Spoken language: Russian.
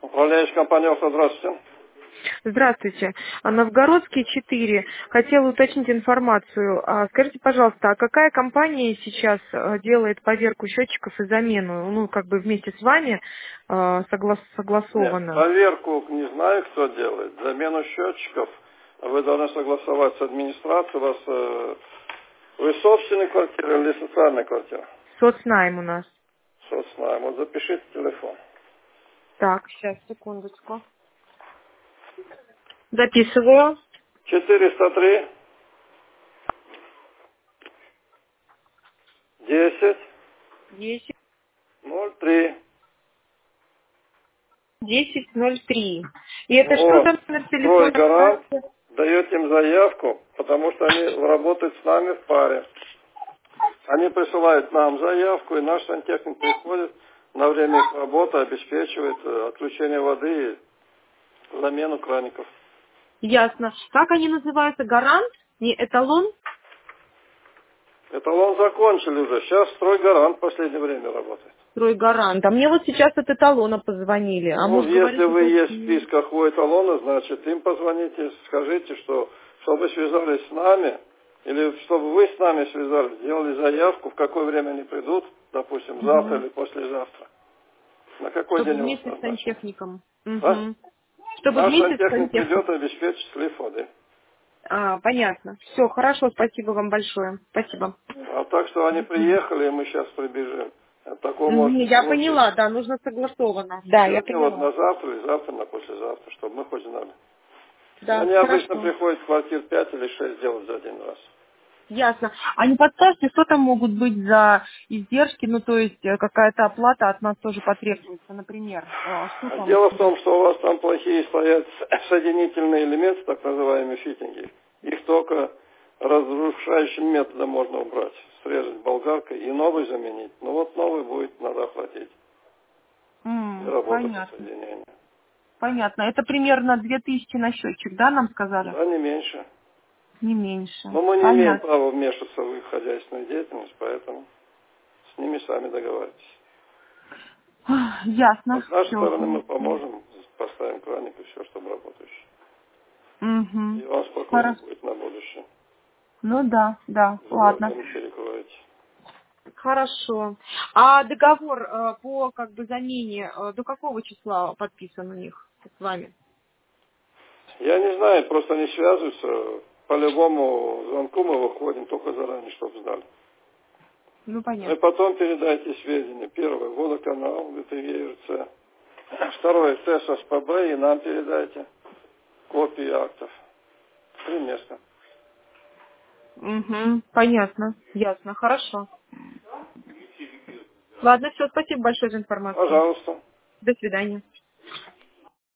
Управляющая компания «Авто», здравствуйте. Здравствуйте. Новгородский 4. Хотела уточнить информацию. Скажите, пожалуйста, а какая компания сейчас делает поверку счетчиков и замену? Ну, как бы вместе с вами Нет, согласовано. проверку не знаю, кто делает. Замену счетчиков вы должны согласовать с администрацией. Вы собственная квартира или социальная квартира? Соцнайм у нас. Соцнайм. Вот запишите телефон. Так, сейчас, секундочку. Записываю. 403 10 10 03. 1003. И это что Вот. за номер телефона? Стройгарант. Даете им заявку, потому что они работают с нами в паре. Они присылают нам заявку, и наш сантехник приходит на время их работы, обеспечивает отключение воды и замену краников. Ясно. Как они называются? Гарант? Не эталон? Эталон закончили уже. Сейчас стройгарант в последнее время работает. Стройгарант. А мне вот сейчас от эталона позвонили. А Ну, муж если говорит, вы это... есть в списках у эталона, значит, им позвоните, скажите, что чтобы связались с нами, или чтобы вы с нами связались, сделали заявку, в какое время они придут, допустим, завтра Мгм. или послезавтра. На какой Чтобы день у вас вместе с назначено? сантехником. А? Мгм. Чтобы Наш вместе с сантехник придет сантехником. и обеспечит слив воды. Понятно. Все, хорошо, спасибо вам большое. Спасибо. А так что они приехали, и мы сейчас прибежим. Такого может не Я поняла, случиться. да, нужно согласовано. Да, я Сегодня вот поняла. на завтра, и завтра на послезавтра, чтобы мы хоть знали. Да, Они обычно хорошо. приходят в квартир 5 или 6 делать за один раз. Ясно. А не подскажете, что там могут быть за издержки, ну, то есть какая-то оплата от нас тоже потребуется, например, что А там? дело в том, что у вас там плохие стоят соединительные элементы, так называемые фитинги. Их только разрушающим методом можно убрать. Срезать болгаркой и новый заменить. Ну вот новый будет, надо оплатить. И работа по Понятно. соединению. Понятно. Это примерно 2000 на счетчик, да, нам сказали? Да, не меньше. Не меньше. Но мы не имеем Понятно. права вмешиваться в их хозяйственную деятельность, поэтому с ними сами договаривайтесь. А Ясно. с нашей Все. стороны мы поможем, поставим краник и все, чтобы работающий. Угу. И вам спокойно Хорошо. будет на будущее. Ну да, да, Вы ладно. никого не перекроете. Хорошо. А договор по как бы замене до какого числа подписан у них с вами? Я не знаю, просто они связываются. По любому звонку мы выходим только заранее, чтобы знали. Ну Ну и понятно. потом передайте сведения. Первое, водоканал, ГТЕ, второе, ТЭС СПБ, и нам передайте копии актов. 3 места. Угу. Понятно. Ясно. Хорошо. Ладно, все, спасибо большое за информацию. Пожалуйста. До свидания.